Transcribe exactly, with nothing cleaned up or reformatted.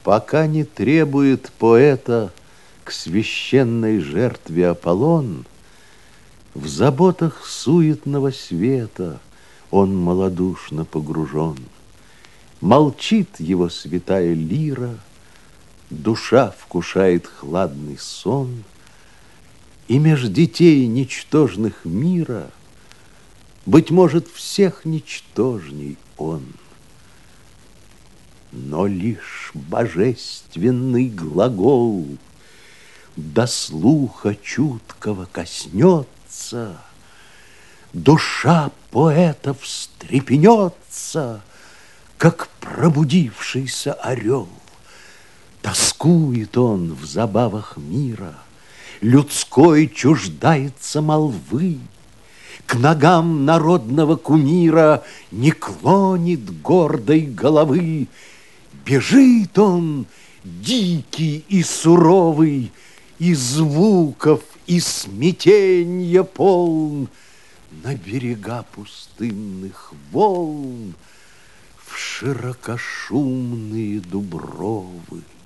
Пока не требует поэта к священной жертве Аполлон, в заботах суетного света он малодушно погружен. Молчит его святая лира, душа вкушает хладный сон, и меж детей ничтожных мира, быть может, всех ничтожней он. Но лишь божественный глагол до слуха чуткого коснется, душа поэта встрепенется, как пробудившийся орел. Тоскует он в забавах мира, людской чуждается молвы, к ногам народного кумира не клонит гордой головы. Бежит он, дикий и суровый, и звуков, и смятенья полн, на берега пустынных волн, в широкошумные дубровы.